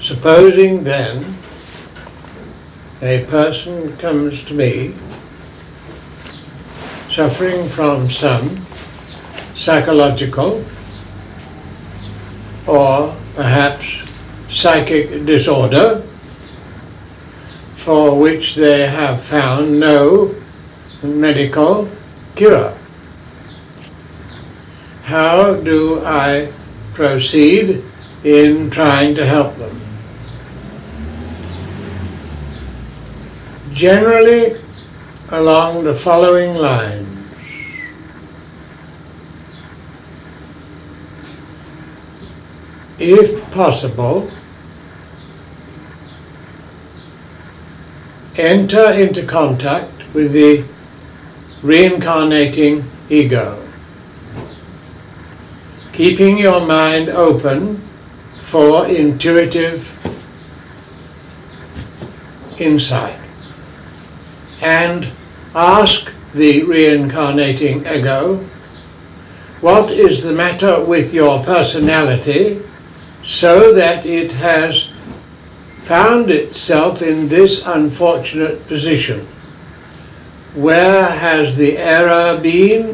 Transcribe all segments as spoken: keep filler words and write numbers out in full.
Supposing then a person comes to me suffering from some psychological or perhaps psychic disorder for which they have found no medical cure. How do I proceed in trying to help them? Generally along the following lines. If possible, enter into contact with the reincarnating ego, keeping your mind open for intuitive insight, and ask the reincarnating ego, what is the matter with your personality so that it has found itself in this unfortunate position? Where has the error been?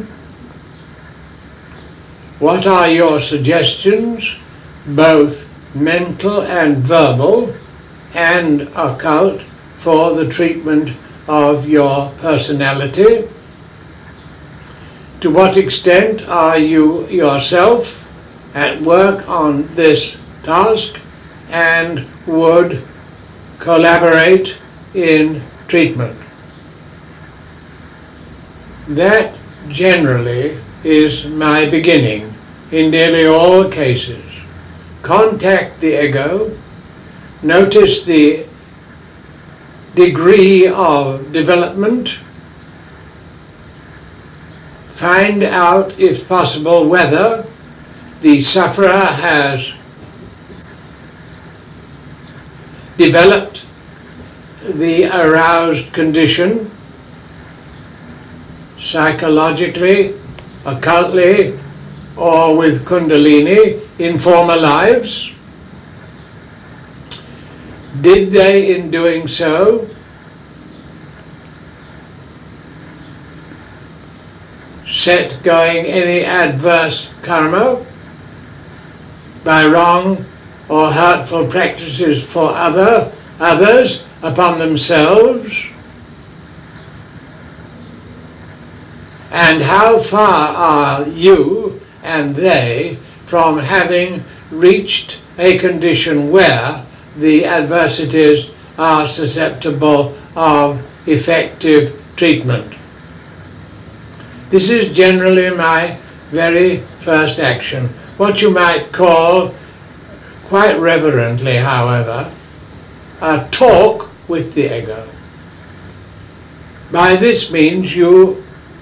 What are your suggestions, both mental and verbal and occult, for the treatment of your personality? To what extent are you yourself at work on this task and would collaborate in treatment? That generally is my beginning in nearly all cases. Contact the ego, notice the degree of development, find out, if possible, whether the sufferer has developed the aroused condition psychologically, occultly, or with Kundalini in former lives. Did they, in doing so, set going any adverse karma by wrong or hurtful practices for other others upon themselves? And how far are you and they from having reached a condition where the adversities are susceptible of effective treatment? This is generally my very first action, what you might call, quite reverently however, a talk with the ego. By this means you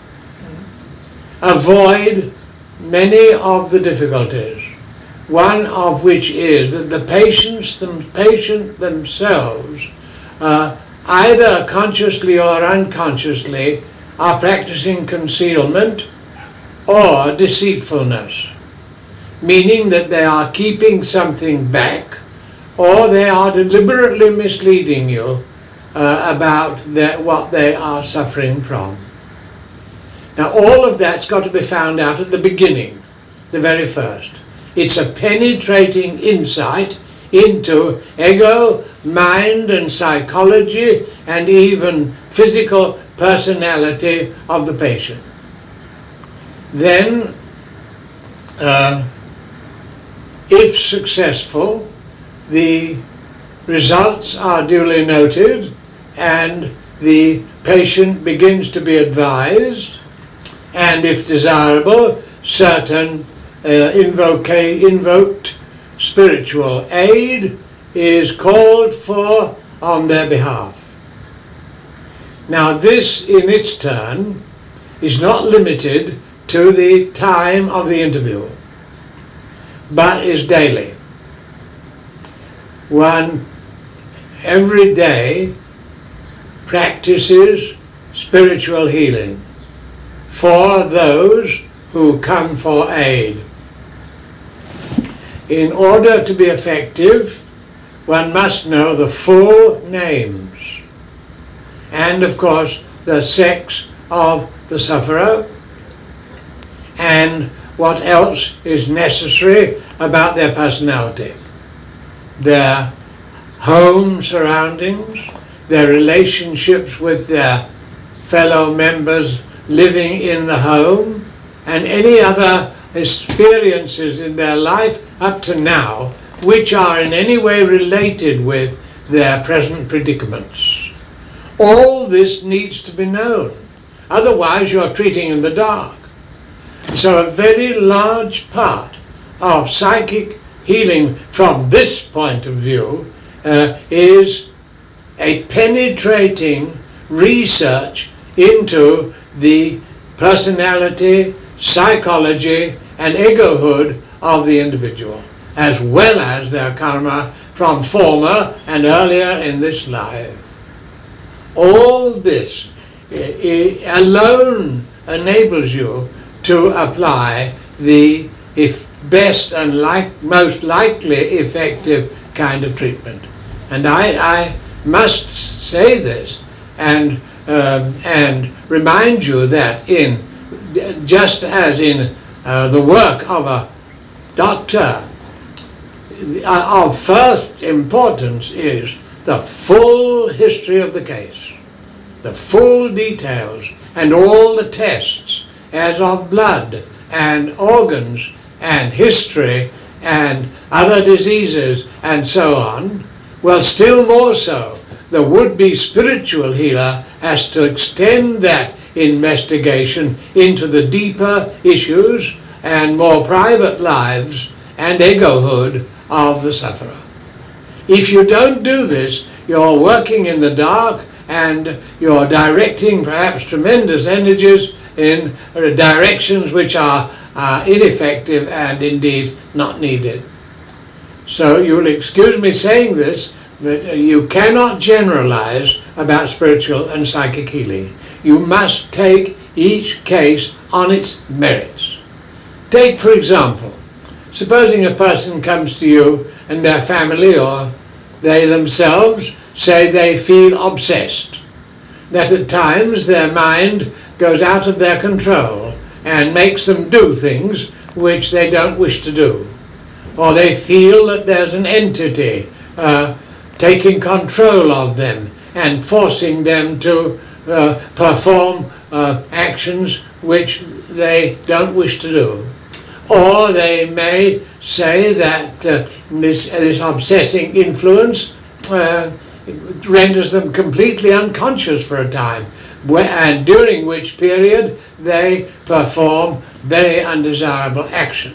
avoid many of the difficulties, one of which is that the patients them, patient themselves, uh, either consciously or unconsciously, are practicing concealment or deceitfulness, meaning that they are keeping something back or they are deliberately misleading you uh, about their, what they are suffering from. Now all of that's got to be found out at the beginning, the very first. It's a penetrating insight into ego, mind and psychology and even physical personality of the patient. Then, uh, if successful, the results are duly noted and the patient begins to be advised, and if desirable, certain uh, invoca- invoked spiritual aid is called for on their behalf. Now this in its turn is not limited to the time of the interview, but is daily. One every day practices spiritual healing for those who come for aid. In order to be effective, one must know the full names and, of course, the sex of the sufferer and what else is necessary about their personality, their home surroundings, their relationships with their fellow members living in the home, and any other experiences in their life up to now which are in any way related with their present predicaments. All this needs to be known, otherwise you're treating in the dark. So a very large part of psychic healing from this point of view uh, is a penetrating research into the personality, psychology, and egohood of the individual, as well as their karma from former and earlier in this life. All this I- I alone enables you to apply the if best and like, most likely effective kind of treatment. And I, I must say this and um, and remind you that in just as in uh, the work of a doctor, uh, of first importance is the full history of the case, the full details and all the tests as of blood and organs and history and other diseases and so on. Well, still more so, the would-be spiritual healer has to extend that investigation into the deeper issues and more private lives and egohood of the sufferer. If you don't do this, you're working in the dark and you're directing perhaps tremendous energies in directions which are uh, ineffective and indeed not needed. So you'll excuse me saying this, but you cannot generalize about spiritual and psychic healing. You must take each case on its merits. Take, for example, supposing a person comes to you and their family or they themselves say they feel obsessed, that at times their mind goes out of their control and makes them do things which they don't wish to do. Or they feel that there's an entity uh, taking control of them and forcing them to uh, perform uh, actions which they don't wish to do. Or they may say that uh, this, this obsessing influence uh, renders them completely unconscious for a time, where, and during which period they perform very undesirable actions.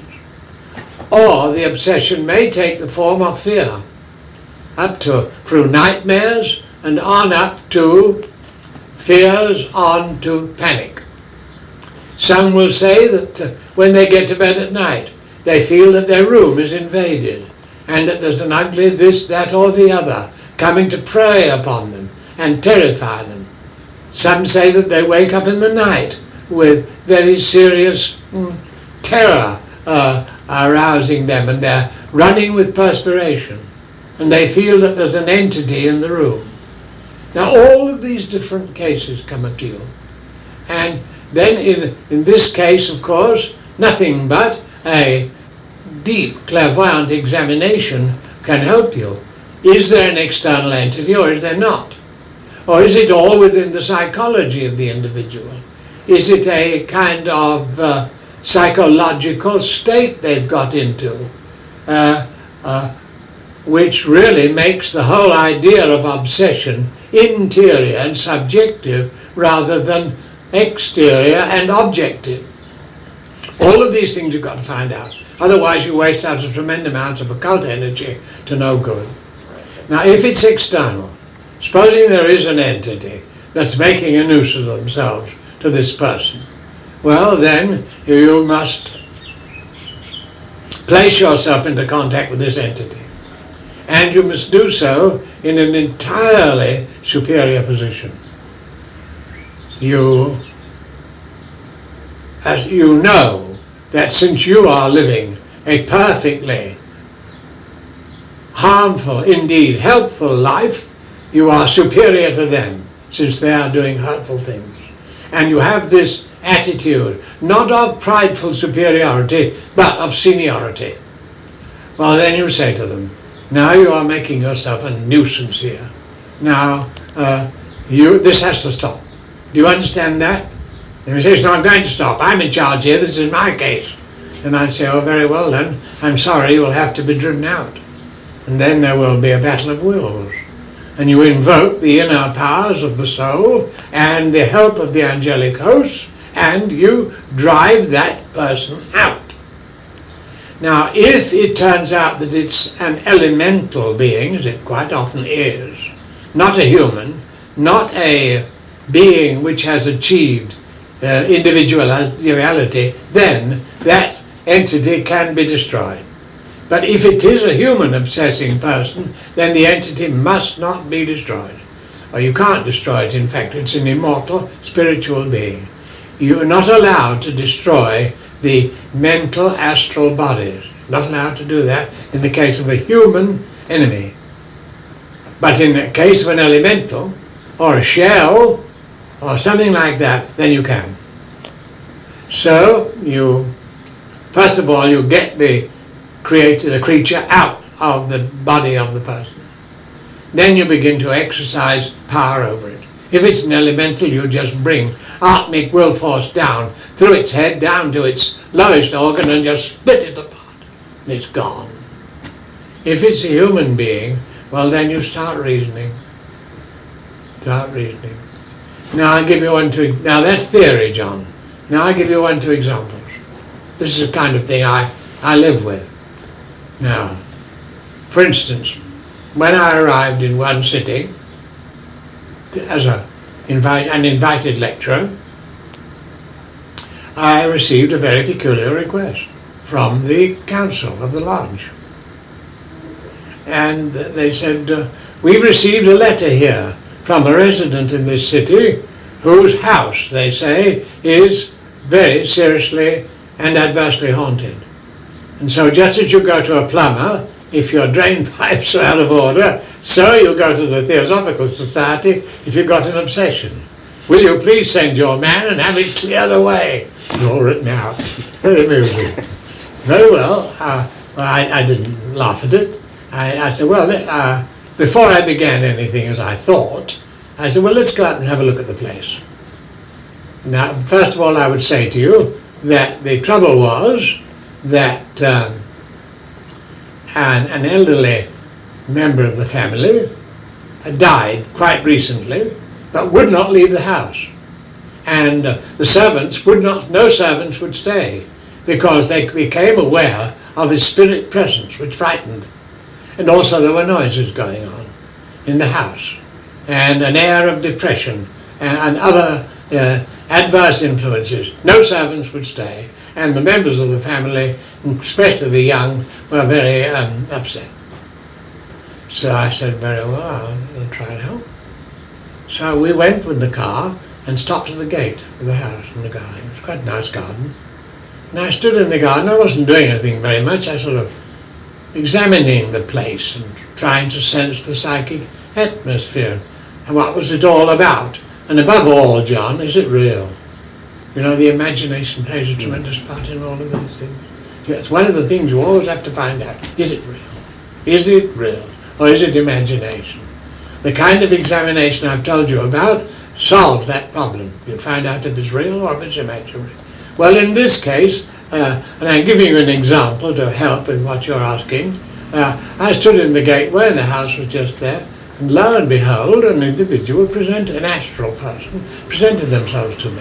Or the obsession may take the form of fear, up to through nightmares and on up to fears, on to panic. Some will say that uh, when they get to bed at night, they feel that their room is invaded and that there's an ugly this, that or the other coming to prey upon them and terrify them. Some say that they wake up in the night with very serious mm, terror uh, arousing them and they're running with perspiration and they feel that there's an entity in the room. Now all of these different cases come up to you, and then in, in this case, of course, nothing but a deep clairvoyant examination can help you. Is there an external entity or is there not? Or is it all within the psychology of the individual? Is it a kind of uh, psychological state they've got into, uh, uh, which really makes the whole idea of obsession interior and subjective rather than exterior and objective? All of these things you've got to find out. Otherwise you waste out a tremendous amount of occult energy to no good. Now if it's external, supposing there is an entity that's making a noose of themselves to this person, well then you must place yourself into contact with this entity. And you must do so in an entirely superior position. You, as you know, that since you are living a perfectly harmful, indeed helpful life, you are superior to them, since they are doing hurtful things. And you have this attitude, not of prideful superiority, but of seniority. Well, then you say to them, now you are making yourself a nuisance here. Now, uh, you, this has to stop. Do you understand that? And he says, no, I'm going to stop. I'm in charge here. This is my case. And I say, oh, very well then. I'm sorry, you will have to be driven out. And then there will be a battle of wills. And you invoke the inner powers of the soul and the help of the angelic hosts, and you drive that person out. Now, if it turns out that it's an elemental being, as it quite often is, not a human, not a being which has achieved uh, individuality, then that entity can be destroyed. But if it is a human obsessing person, then the entity must not be destroyed. Or you can't destroy it, in fact. It's an immortal spiritual being. You are not allowed to destroy the mental astral bodies. Not allowed to do that in the case of a human enemy. But in the case of an elemental, or a shell, or something like that, then you can. So, you, first of all, you get the creator, the creature out of the body of the person. Then you begin to exercise power over it. If it's an elemental, you just bring atmic will force down through its head, down to its lowest organ, and just split it apart. And it's gone. If it's a human being, well, then you start reasoning. Start reasoning. Now I'll give you one, two, now that's theory, John. Now I'll give you one, two examples. This is the kind of thing I, I live with. Now, for instance, when I arrived in one city as a invite, an invited lecturer, I received a very peculiar request from the council of the lodge. And they said, uh, we've received a letter here from a resident in this city whose house, they say, is very seriously and adversely haunted. And so just as you go to a plumber, if your drain pipes are out of order, so you go to the Theosophical Society if you've got an obsession. Will you please send your man and have it cleared away? It's all written out. Very amusing. Very well. Uh, well I, I didn't laugh at it. I, I said, well, uh, before I began anything as I thought, I said, well, let's go out and have a look at the place. Now, first of all, I would say to you that the trouble was that um, an, an elderly member of the family had died quite recently, but would not leave the house. And uh, the servants would not, no servants would stay, because they became aware of his spirit presence, which frightened them. And also there were noises going on in the house, and an air of depression and, and other uh, adverse influences. No servants would stay, and the members of the family, especially the young, were very um, upset. So I said, very well, I'll, I'll try and help. So we went with the car and stopped at the gate of the house in the garden. It was quite a nice garden. And I stood in the garden. I wasn't doing anything very much. I sort of examining the place and trying to sense the psychic atmosphere and what was it all about. And above all, John, is it real? You know, the imagination plays a tremendous part in all of these things. It's one of the things you always have to find out. Is it real? Is it real? Or is it imagination? The kind of examination I've told you about solves that problem. You find out if it's real or if it's imaginary. Well, in this case, uh, and I'm giving you an example to help with what you're asking, uh, I stood in the gateway and the house was just there, and lo and behold, an individual presented, an astral person, presented themselves to me.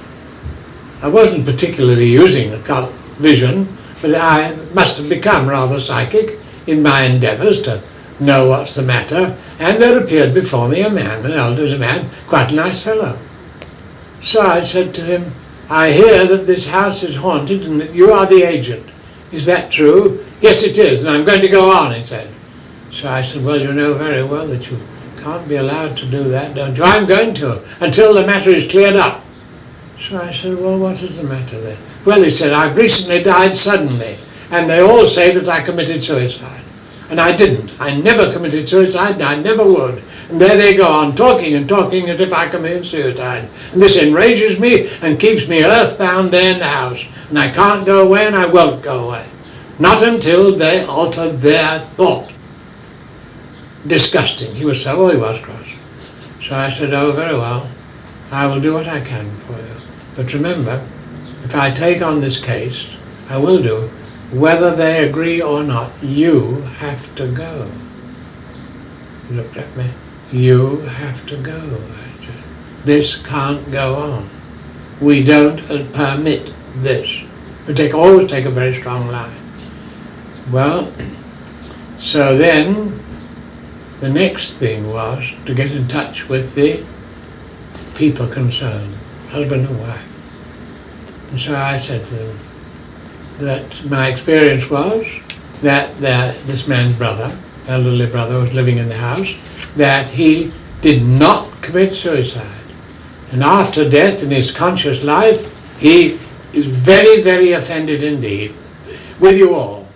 I wasn't particularly using occult vision, but I must have become rather psychic in my endeavours to know what's the matter, and there appeared before me a man, an elderly man, quite a nice fellow. So I said to him, I hear that this house is haunted and that you are the agent. Is that true? Yes, it is, and I'm going to go on, he said. So I said, well, you know very well that you can't be allowed to do that, don't you? I'm going to, until the matter is cleared up. So I said, well, what is the matter then? Well, he said, I've recently died suddenly, and they all say that I committed suicide. And I didn't. I never committed suicide, and I never would. And there they go on, talking and talking as if I committed suicide. And this enrages me and keeps me earthbound there in the house. And I can't go away, and I won't go away. Not until they alter their thought. Disgusting. He was so, oh, he was cross. So I said, oh, very well. I will do what I can for you. But remember, if I take on this case, I will do, whether they agree or not, you have to go. He looked at me. You have to go. I said, this can't go on. We don't permit this. We take, always take a very strong line. Well, so then the next thing was to get in touch with the people concerned, husband and wife. And so I said to them that my experience was that this man's brother, elderly brother, was living in the house, that he did not commit suicide. And after death, in his conscious life, he is very, very offended indeed with you all.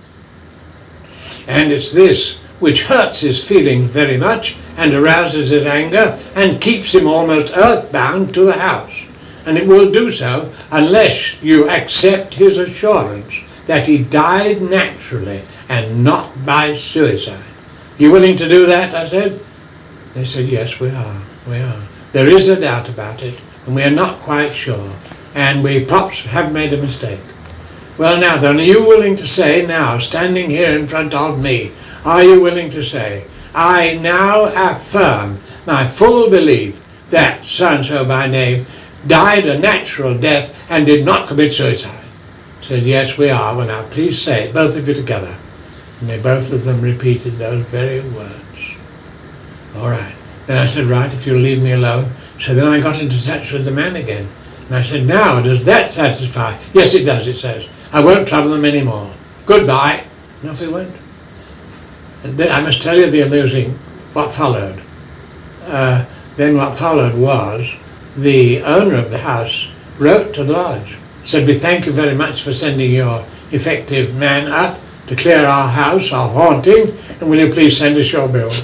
And it's this which hurts his feelings very much and arouses his anger and keeps him almost earthbound to the house. And it will do so unless you accept his assurance that he died naturally and not by suicide. You willing to do that? I said. They said, yes, we are. We are. There is a doubt about it, and we are not quite sure. And we perhaps have made a mistake. Well, now then, are you willing to say now, standing here in front of me, are you willing to say, I now affirm my full belief that so-and-so by name died a natural death and did not commit suicide? Said, yes, we are. Well, now, please say it, both of you together. And they both of them repeated those very words. All right. Then I said, right, if you'll leave me alone. So then I got into touch with the man again. And I said, now, does that satisfy? Yes, it does, it says. I won't trouble them anymore. Goodbye. And off he went. And then I must tell you the amusing, what followed. Uh, then what followed was the owner of the house wrote to the lodge. Said, we thank you very much for sending your effective man up to clear our house of haunting, and will you please send us your bill?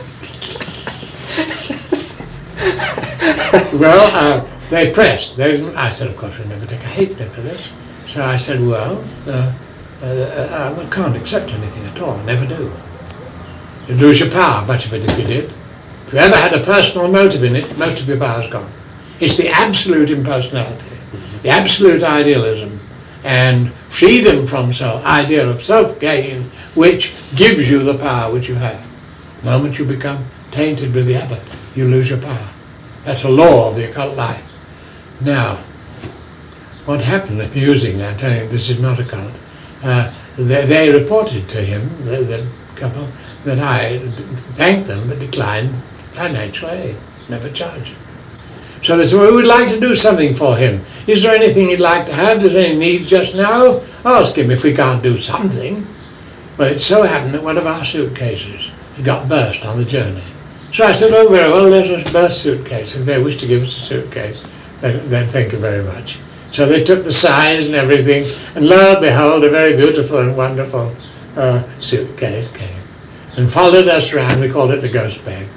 Well, uh, they pressed. They, I said, of course, we'll never take a halfpenny for this. So I said, well, uh, uh, uh, I can't accept anything at all. I never do. You'd lose your power, much of it, if you did. If you ever had a personal motive in it, most of your power's gone. It's the absolute impersonality, the absolute idealism, and freedom from self, idea of self-gain, which gives you the power which you have. The moment you become tainted with the other, you lose your power. That's a law of the occult life. Now, what happened, amusingly, I'm telling you, this is not occult, uh, they, they reported to him, the, the couple, that I thanked them but declined financial aid, never charged. So they said, well, we would like to do something for him. Is there anything he'd like to have? Is there any needs just now? Ask him if we can't do something. Well, it so happened that one of our suitcases had got burst on the journey. So I said, oh, very well, there's a burst suitcase. If they wish to give us a suitcase, then, then thank you very much. So they took the size and everything, and lo and behold, a very beautiful and wonderful uh, suitcase came and followed us around. We called it the ghost bag.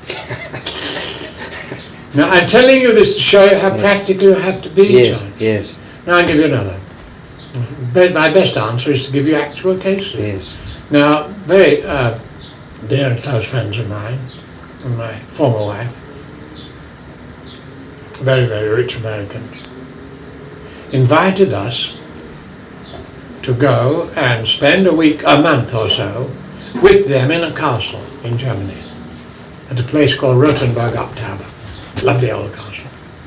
Now, I'm telling you this to show you how yes. practical you have to be, yes, John. Yes, Now, I'll give you another. But my best answer is to give you actual cases. Yes. Now, very uh, dear and close friends of mine, and my former wife, very, very rich Americans, invited us to go and spend a week, a month or so, with them in a castle in Germany, at a place called Rothenburg Abtauber. Lovely old castle.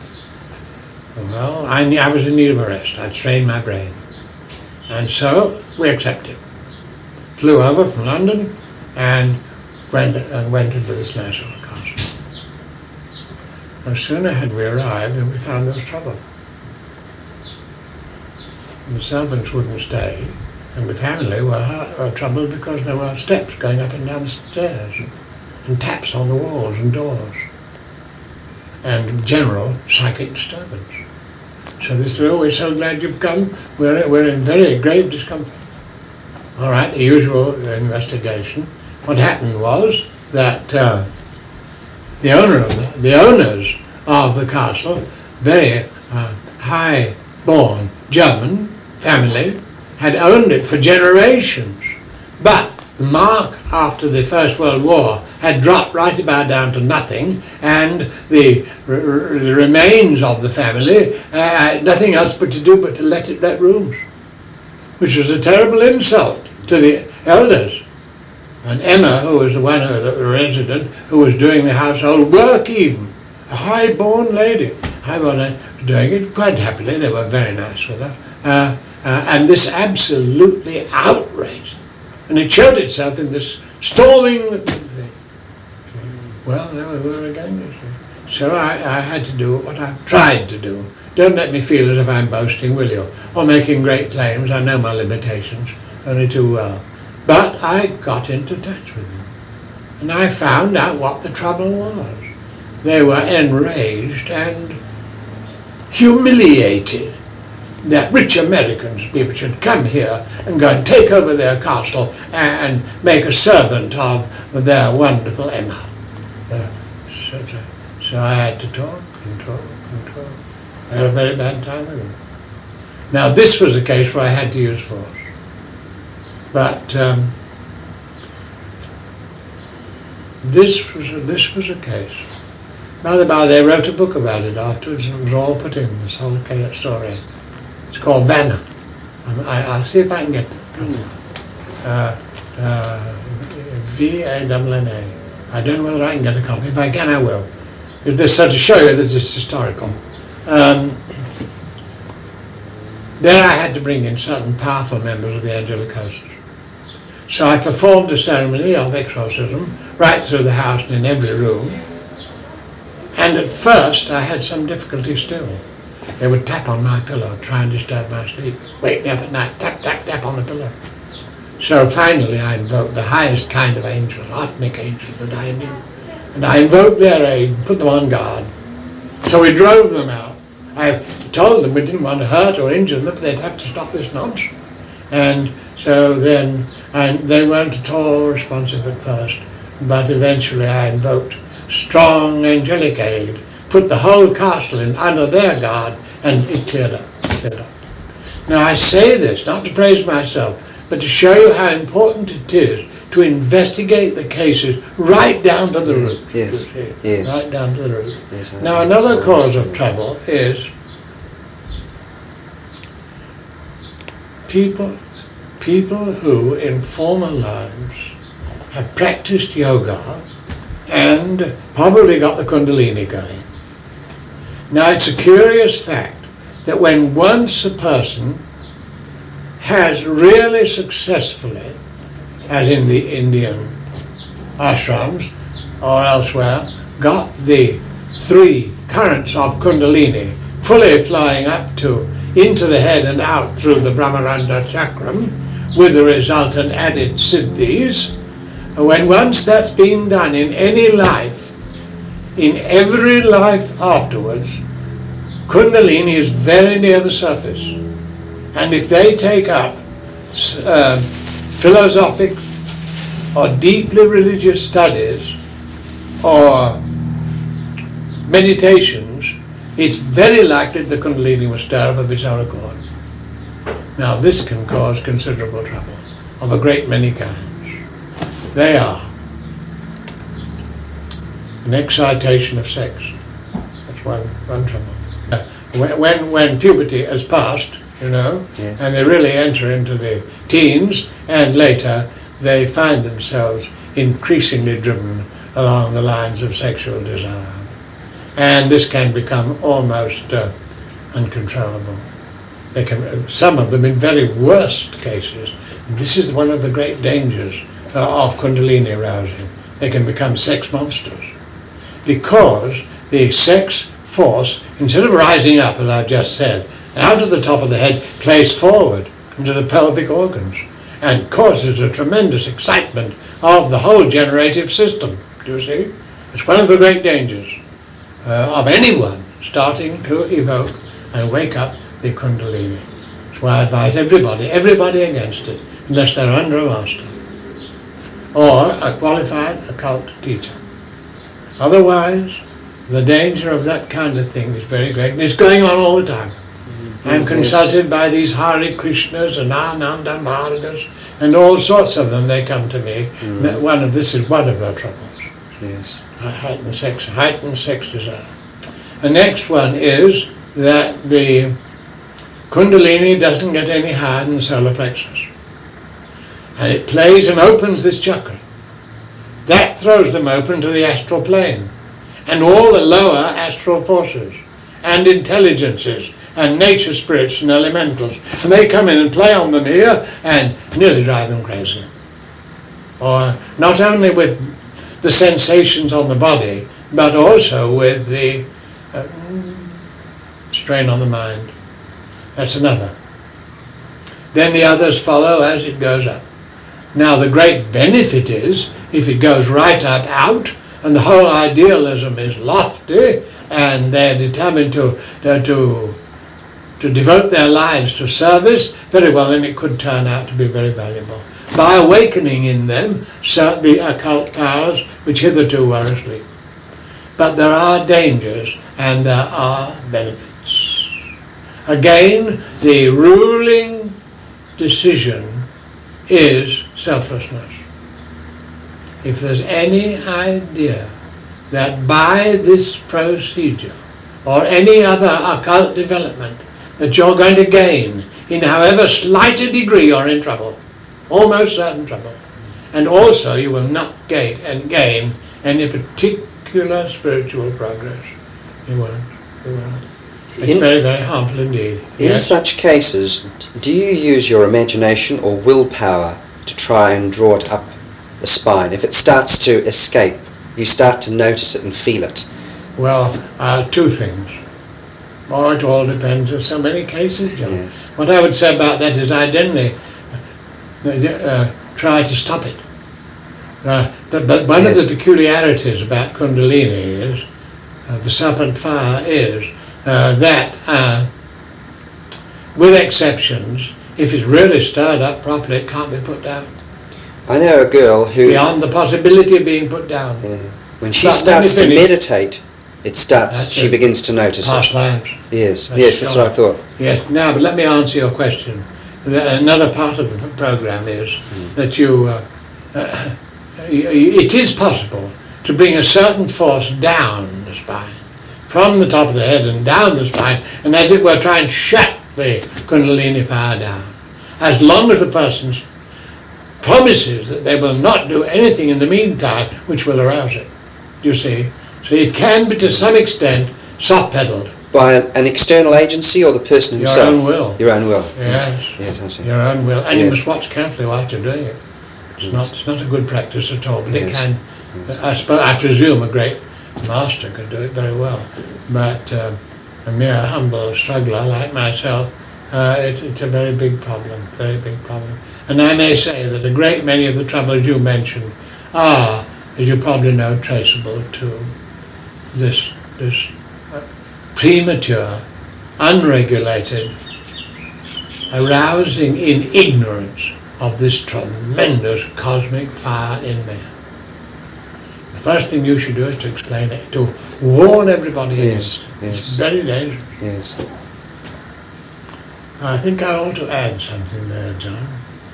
Well, I, knew, I was in need of a rest. I'd strained my brain. And so we accepted. Flew over from London and went, and went into this nice old castle. No sooner had we arrived than we found there was trouble. The servants wouldn't stay, and the family were, were troubled because there were steps going up and down the stairs, and taps on the walls and doors, and general psychic disturbance. So they said, oh, we're so glad you've come. We're, we're in very grave discomfort. all right, the usual investigation. What happened was that uh, the owner of the, the owners of the castle, very uh, high-born German family, had owned it for generations. But the mark after the First World War had dropped right about down to nothing, and the, r- the remains of the family uh, had nothing else but to do but to let it let rooms, which was a terrible insult to the elders. And Emma, who was the one, who, the resident, who was doing the household work even, a high-born lady, high-born lady, was doing it quite happily. They were very nice with her. Uh, uh, and this absolutely outraged. And it showed itself in this storming. Well, there we were again. So I, I had to do what I've tried to do. Don't let me feel as if I'm boasting, will you? Or making great claims. I know my limitations only too well. But I got into touch with them. And I found out what the trouble was. They were enraged and humiliated that rich Americans, people should come here and go and take over their castle and make a servant of their wonderful Emma. Uh, so, so, so I had to talk and talk and talk. I had a very bad time with them. Now this was a case where I had to use force. But um, this was a, this was a case. By the by, they wrote a book about it afterwards, and it was all put in, this whole story. It's called Vanna. I, I'll see if I can get it. Uh, uh, V A N N A. I don't know whether I can get a copy. If I can, I will. This so to show you that it's historical. Um, there I had to bring in certain powerful members of the angelic hosts. So I performed a ceremony of exorcism right through the house and in every room. And at first I had some difficulty still. They would tap on my pillow, try and disturb my sleep. Wake me up at night, tap, tap, tap on the pillow. So finally I invoked the highest kind of angels, Atmic angels that I knew. And I invoked their aid, put them on guard. So we drove them out. I told them we didn't want to hurt or injure them, but they'd have to stop this nonsense. And so then, and they weren't at all responsive at first, but eventually I invoked strong angelic aid, put the whole castle in under their guard, and it cleared up, cleared up. Now I say this not to praise myself, but to show you how important it is to investigate the cases right down to the root. Yes, yes. Right down to the root. Yes, now another cause of trouble is people, people who in former lives have practiced yoga and probably got the Kundalini going. Now it's a curious fact that when once a person has really successfully, as in the Indian ashrams or elsewhere, got the three currents of Kundalini fully flying up to, into the head and out through the Brahmarandha chakram with the resultant added siddhis, when once that's been done in any life, in every life afterwards, Kundalini is very near the surface. And if they take up uh, philosophic or deeply religious studies or meditations, it's very likely the Kundalini will stir up of its own accord. Now this can cause considerable trouble of a great many kinds. They are an excitation of sex. That's one, one trouble. Uh, when, when, when puberty has passed, you know, yes. and they really enter into the teens, and later they find themselves increasingly driven along the lines of sexual desire. And this can become almost uh, uncontrollable. They can, some of them in very worst cases, this is one of the great dangers uh, of Kundalini arousing. They can become sex monsters because the sex force, instead of rising up, as I've just said, out of the top of the head, plays forward into the pelvic organs and causes a tremendous excitement of the whole generative system. Do you see? It's one of the great dangers uh, of anyone starting to evoke and wake up the Kundalini. That's why I advise everybody, everybody against it. unless they're under a master or a qualified occult teacher. Otherwise, the danger of that kind of thing is very great, and it's going on all the time. Mm-hmm. I'm consulted by these Hare Krishnas and Ananda Margas and all sorts of them. They come to me. Mm-hmm. One of this is one of their troubles. Yes. Heightened sex, heightened sex desire. The next one is that the Kundalini doesn't get any higher than the solar plexus, and it plays and opens this chakra. That throws them open to the astral plane and all the lower astral forces and intelligences and nature spirits and elementals, and they come in and play on them here and nearly drive them crazy. Or not only with the sensations on the body, but also with the uh, strain on the mind. That's another. Then the others follow as it goes up. Now the great benefit is, if it goes right up out, and the whole idealism is lofty, and they're determined to, uh, to, to devote their lives to service, very well, then it could turn out to be very valuable. By awakening in them the occult powers which hitherto were asleep. But there are dangers and there are benefits. Again, the ruling decision is selflessness. If there's any idea that by this procedure or any other occult development that you're going to gain in however slight a degree, you're in trouble, almost certain trouble. And also you will not gain and gain any particular spiritual progress. You won't. You won't. It's in, very, very harmful indeed. In yes? such cases, do you use your imagination or willpower to try and draw it up the spine? If it starts to escape, you start to notice it and feel it. Well, uh, two things. Oh, it all depends. There's so many cases, John. Yes. What I would say about that is I generally uh, try to stop it. Uh, but, but one yes. of the peculiarities about Kundalini is, uh, the serpent fire is, uh, that uh, with exceptions, if it's really stirred up properly, it can't be put down. I know a girl who... Beyond the possibility of being put down. Yeah. When she but starts to meditate, it starts, that's she it. begins to notice Past it. lives. Yes, that's yes, that's what I thought. Yes, now, but let me answer your question. Another part of the program is mm. that you, uh, uh, it is possible to bring a certain force down the spine, from the top of the head and down the spine, and as it were try and shut the Kundalini fire down. As long as the person promises that they will not do anything in the meantime which will arouse it. You see? So it can be to some extent soft-pedaled. By an, an external agency or the person Your himself? Your own will. Your own will. Yes. Yes, I see. Your own will. And yes. you must watch carefully while you're doing it. It's, yes. not, it's not a good practice at all, but yes. it can, yes. I, suppose, I presume a great master could do it very well. But uh, a mere humble struggler like myself, uh, it's, it's a very big problem, very big problem. And I may say that a great many of the troubles you mentioned are, as you probably know, traceable to this, this uh, premature, unregulated, arousing in ignorance of this tremendous cosmic fire in man. The first thing you should do is to explain it, to warn everybody yes, against it. Yes. It's very dangerous. Yes. I think I ought to add something there, John.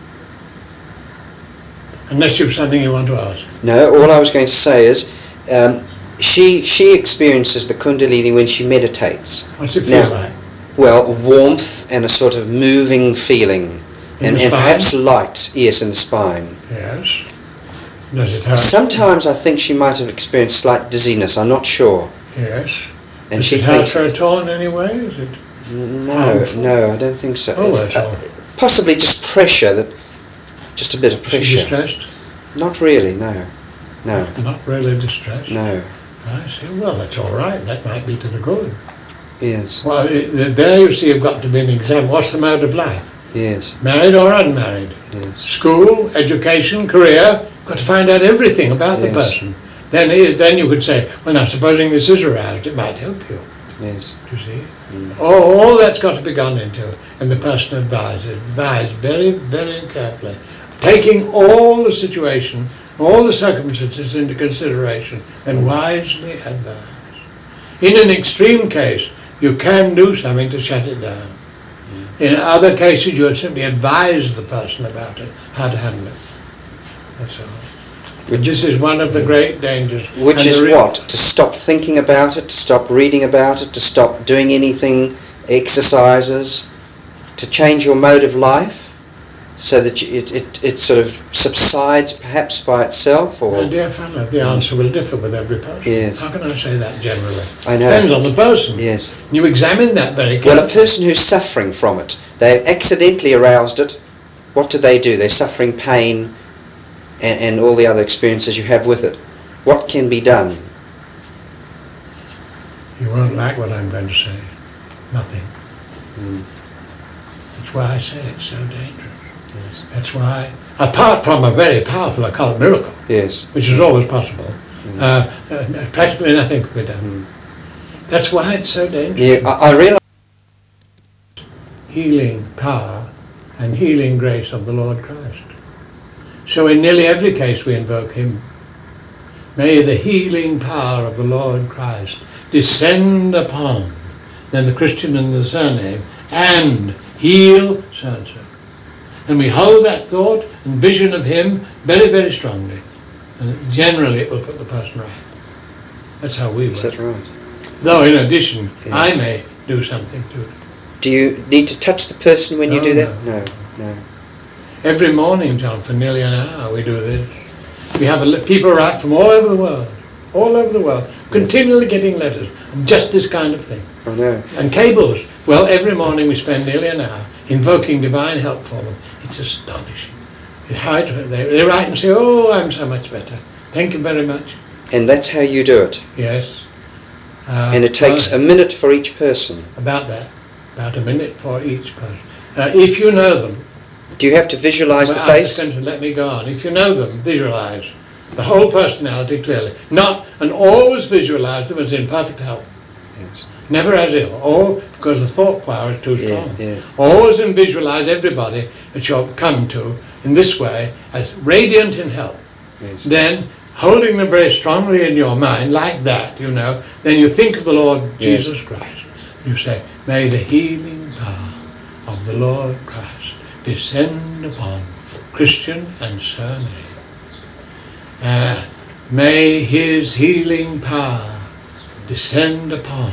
Unless you've something you want to ask. No, all I was going to say is, um, she she experiences the Kundalini when she meditates. What's it feel now, like? Well, warmth and a sort of moving feeling. In and, the and spine? perhaps light, yes, in the spine. Yes. Does it hurt? Sometimes I think she might have experienced slight dizziness, I'm not sure. Yes. And Does she it hurt thinks her at all in any way? Is it? No, harmful? no, I don't think so. Oh, that's uh, all. Possibly just pressure, that, just a bit of pressure. Is she distressed? Not really, no. No. Not really distressed? No. I see. Well, that's all right. That might be to the good. Yes. Well, it, there you see you've got to be an example. What's the mode of life? Yes. Married or unmarried? Yes. School, education, career. Got to find out everything about yes. the person. Then, then you could say, well, now, supposing this is aroused, it might help you. Yes. Do you see? Mm. All, all that's got to be gone into, and the person advises, advised very, very carefully, taking all the situation, all the circumstances into consideration, and wisely advise. In an extreme case, you can do something to shut it down. Mm. In other cases, you would simply advise the person about it, how to handle it. That's all. Which this is one of the great dangers. Which is what? To stop thinking about it, to stop reading about it, to stop doing anything, exercises, to change your mode of life, so that you, it, it, it sort of subsides perhaps by itself? Or? My dear fellow, the answer will differ with every person. Yes. How can I say that generally? I know. Depends on the person. Yes. You examine that very carefully. Well, a person who's suffering from it, they've accidentally aroused it, what do they do? They're suffering pain, And, and all the other experiences you have with it. What can be done? You won't like what I'm going to say. Nothing. Mm. That's why I say it's so dangerous. Yes. That's why, apart from a very powerful occult miracle, yes, which is always possible, mm. uh, uh, practically nothing could be done. Mm. That's why it's so dangerous. Yeah, I, I realise healing power and healing grace of the Lord Christ. So in nearly every case we invoke him. May the healing power of the Lord Christ descend upon, then the Christian and the surname, and heal so-and-so. And we hold that thought and vision of him very, very strongly. And generally it will put the person right. That's how we work. Is that right? Though in addition, yes. I may do something to it. Do you need to touch the person when no, you do that? No, no. no. Every morning, John, for nearly an hour we do this. We have a li- people write from all over the world, all over the world, continually getting letters, just this kind of thing. I know. And cables. Well, every morning we spend nearly an hour invoking divine help for them. It's astonishing. It hides, they, they write and say, oh, I'm so much better. Thank you very much. And that's how you do it? Yes. Uh, and it takes well, a minute for each person? About that. About a minute for each person. Uh, if you know them, do you have to visualise well, the face? To let me go on. If you know them, visualise the whole personality clearly. Not, and always visualise them as in perfect health. Yes. Never as ill. Or because the thought power is too strong. Yeah, yeah. Always and visualise everybody that you'll come to in this way as radiant in health. Yes. Then, holding them very strongly in your mind, like that, you know, then you think of the Lord yes. Jesus Christ. You say, may the healing power of the Lord Christ descend upon Christian and surname. Uh, may his healing power descend upon,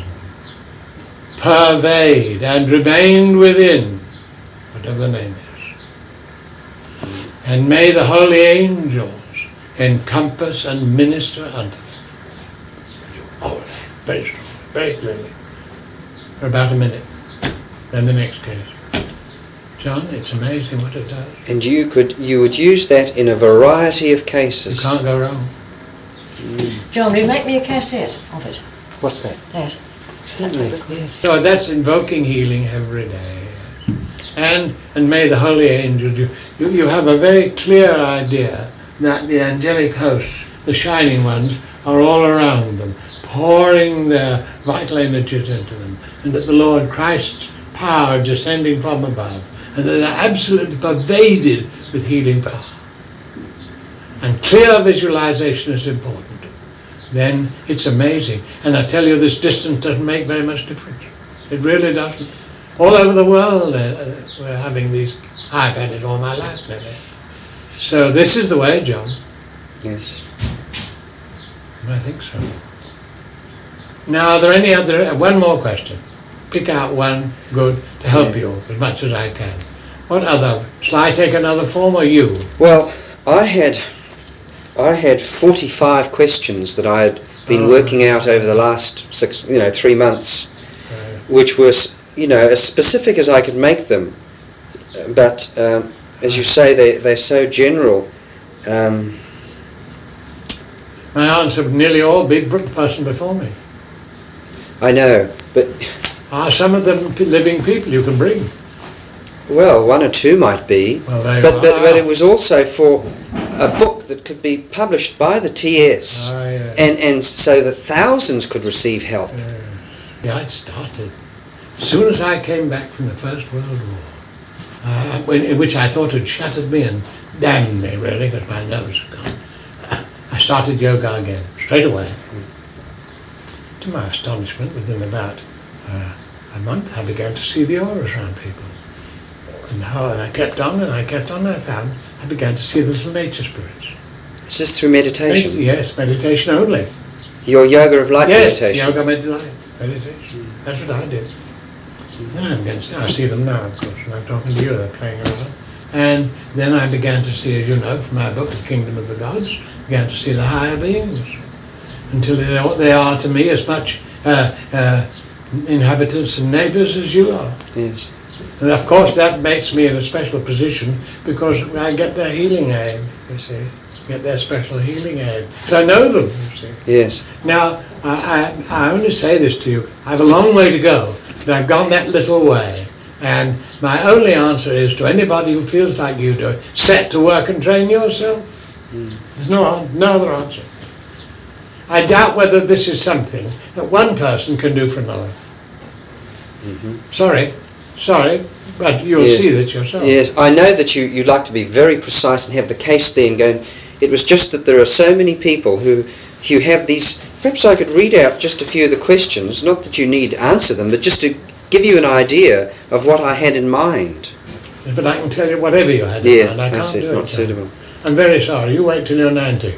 pervade and remain within, whatever the name is. And may the holy angels encompass and minister unto them. Oh, very strong, very clearly. For about a minute. Then the next case. John, it's amazing what it does. And you could you would use that in a variety of cases. You can't go wrong. Mm. John, will you make me a cassette of it? What's that? That. Certainly. Yes. So that's invoking healing every day. And and may the holy angels, you, you, you have a very clear idea that the angelic hosts, the shining ones, are all around them, pouring their vital energies into them, and that the Lord Christ's power descending from above, and that they're absolutely pervaded with healing power. And clear visualization is important. Then it's amazing. And I tell you, this distance doesn't make very much difference. It really doesn't. All over the world uh, we're having these. I've had it all my life nearly. So this is the way, John. Yes. I think so. Now, are there any other, one more question. Pick out one good to help yeah. you as much as I can. What other? Shall I take another form or you? Well, I had I had forty-five questions that I had been oh. working out over the last six, you know, three months, Right. which was, you know, as specific as I could make them. But um, as you say, they they're so general. Um, My answer would nearly all be the person before me. I know, but Are some of them p- living people you can bring? well, one or two might be. Well, there But you but, are. but it was also for a book that could be published by the T S, Ah, yes. and and so the thousands could receive help. Yes. Yeah, it started. As soon as I came back from the First World War, uh, when, in which I thought had shattered me and damned me, really, because my nerves had gone, I started yoga again, straight away. To my astonishment, within about uh, a month, I began to see the auras around people. And how I kept on and I kept on, I found I began to see the little nature spirits. Is this through meditation? Med- yes, meditation only. Your yoga of light Yes, meditation? yoga med- meditation. That's what I did. Then I began to see, I see them now, of course, and I'm talking to you, they're playing around. And then I began to see, as you know, from my book, The Kingdom of the Gods, began to see the higher beings, until they are, they are to me as much uh, uh, inhabitants and neighbours as you are. Yes. And of course that makes me in a special position because I get their healing aid, you see, get their special healing aid. Because I know them, you see. Yes. Now, I, I, I only say this to you, I have a long way to go, but I've gone that little way. And my only answer is to anybody who feels like you do, set to work and train yourself. Mm. There's no, no other answer. I doubt whether this is something that one person can do for another. Mm-hmm. Sorry, sorry, but you'll yes. see that yourself. Yes, I know that you, you like to be very precise and have the case there and going, it was just that there are so many people who, who have these, perhaps I could read out just a few of the questions, not that you need to answer them, but just to give you an idea of what I had in mind. But I can tell you whatever you had in yes, mind. I can't do it's it. not suitable. I'm very sorry, you wait till you're ninety.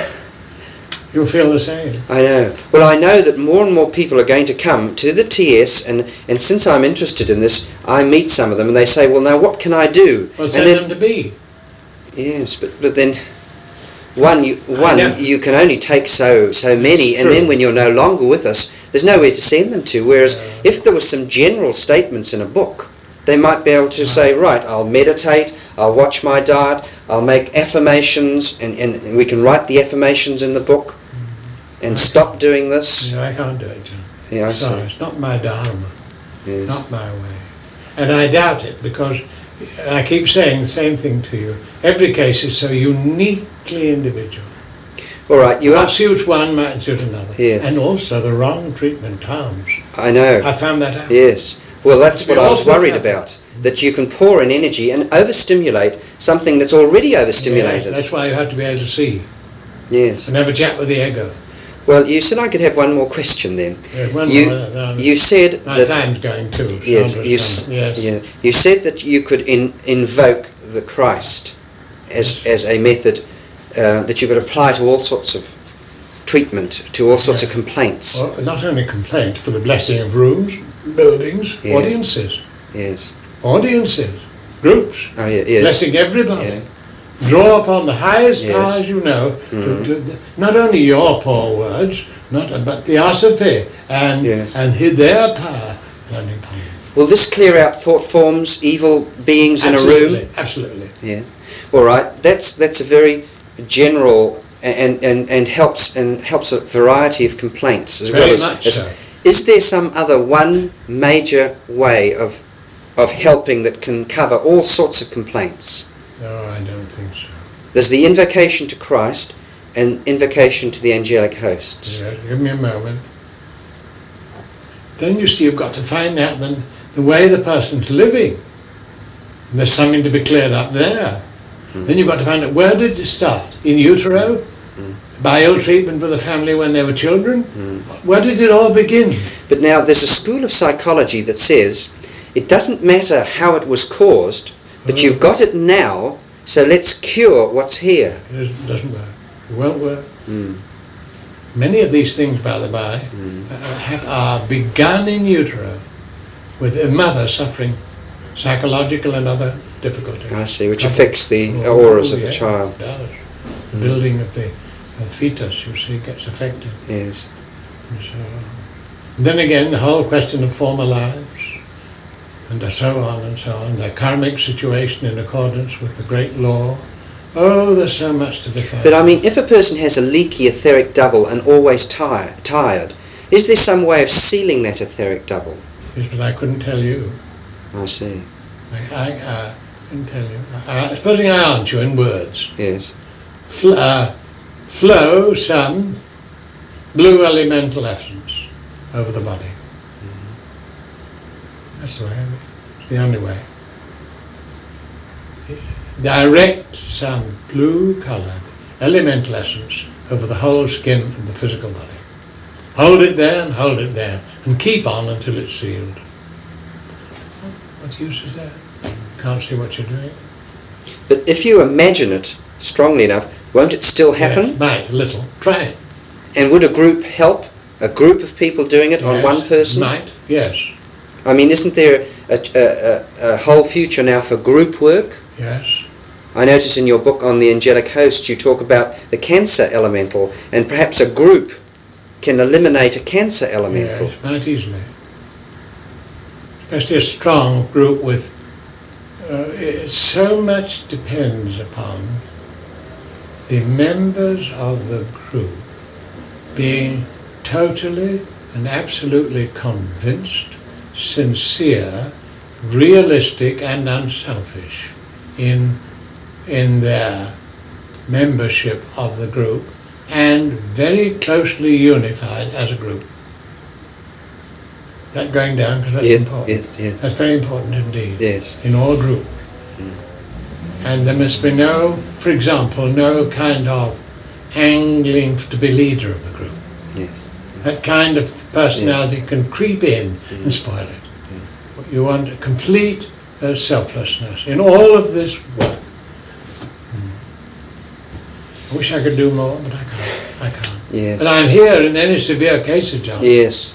You'll feel the same. I know. Well, I know that more and more people are going to come to the T S, and, and since I'm interested in this, I meet some of them and they say, well, now what can I do? Well, send and then, them to be. Yes, but, but then one, you, one you can only take so, so many, and then when you're no longer with us, there's nowhere to send them to. Whereas uh, if there were some general statements in a book, they might be able to right. say, right, I'll meditate, I'll watch my diet, I'll make affirmations, and, and we can write the affirmations in the book. And I stop doing this? No, I can't do it, John. Yeah, I Sorry, see. it's not my dharma. Yes. Not my way. And I doubt it because I keep saying the same thing to you. Every case is so uniquely individual. All right, you what are... suits one might suit another. Yes. And also the wrong treatment harms. I know. I found that out. Yes. Well, that's what I was worried happen. about. That you can pour in energy and overstimulate something that's already overstimulated. Yes, that's why you have to be able to see. Yes. And have a chat with the ego. Well, you said I could have one more question then. Yeah, one you, more, no, you said my that... time's going too. Yes, you, s- yes. Yeah, you said that you could in, invoke the Christ as, as a method uh, that you could apply to all sorts of treatment, to all sorts yeah. of complaints. Well, not only complaint, for the blessing of rooms, buildings, yes. audiences. Yes. Audiences, groups, oh, yeah, yes. blessing everybody. Yeah. Draw upon the highest yes. powers you know, mm. to, to, not only your poor words, not but the Asafi and yes. and their power. Will this clear out thought forms, evil beings absolutely, in a room? Absolutely. Yeah. All right. That's that's a very general and and, and helps and helps a variety of complaints as very well as. Much as so. Is there some other one major way of of helping that can cover all sorts of complaints? No, I don't think so. There's the invocation to Christ and invocation to the angelic hosts. Yeah, give me a moment. Then you see you've got to find out the, the way the person's living. And there's something to be cleared up there. Mm. Then you've got to find out where did it start? In utero? Mm. By ill treatment with the family when they were children? Mm. Where did it all begin? But now there's a school of psychology that says it doesn't matter how it was caused, but oh. you've got it now, so let's cure what's here. It doesn't work. It won't work. Mm. Many of these things, by the by, mm. uh, have, are begun in utero, with a mother suffering psychological and other difficulties. I see, which affects the oh, auras oh, of yeah, the child. It does. The mm. building of the, the fetus, you see, gets affected. Yes. And so, then again, the whole question of former lives, and so on and so on, the karmic situation in accordance with the great law. Oh, there's so much to be found. But I mean, if a person has a leaky etheric double and always tire, tired, is there some way of sealing that etheric double? Yes, but I couldn't tell you. I see. I, I uh, couldn't tell you. Uh, supposing I answer you in words. Yes. Fl- uh, flow some blue elemental essence over the body. That's the way. It's the only way. Direct some blue-coloured elemental essence over the whole skin of the physical body. Hold it there and hold it there, and keep on until it's sealed. What use is that? Can't see what you're doing. But if you imagine it strongly enough, won't it still happen? Yes, might, a little. Try it. And would a group help? A group of people doing it on Yes, one person? Might, yes, I mean, isn't there a, a, a, a whole future now for group work? yes. I notice in your book on the angelic host you talk about the cancer elemental, and perhaps a group can eliminate a cancer elemental. Yes, might easily. Especially a strong group with, uh, it, so much depends upon the members of the group being totally and absolutely convinced, sincere, realistic and unselfish in, in their membership of the group, and very closely unified as a group. That going down, because that's Yes, important. yes, yes. That's very important indeed. Yes. In all group. And there must be no, for example, no kind of angling to be leader of the group. Yes. That kind of personality can creep in and spoil it. You want a complete uh, selflessness in all of this work. I wish I could do more, but I can't. I can't. Yes. But I'm here in any severe cases, John. Yes.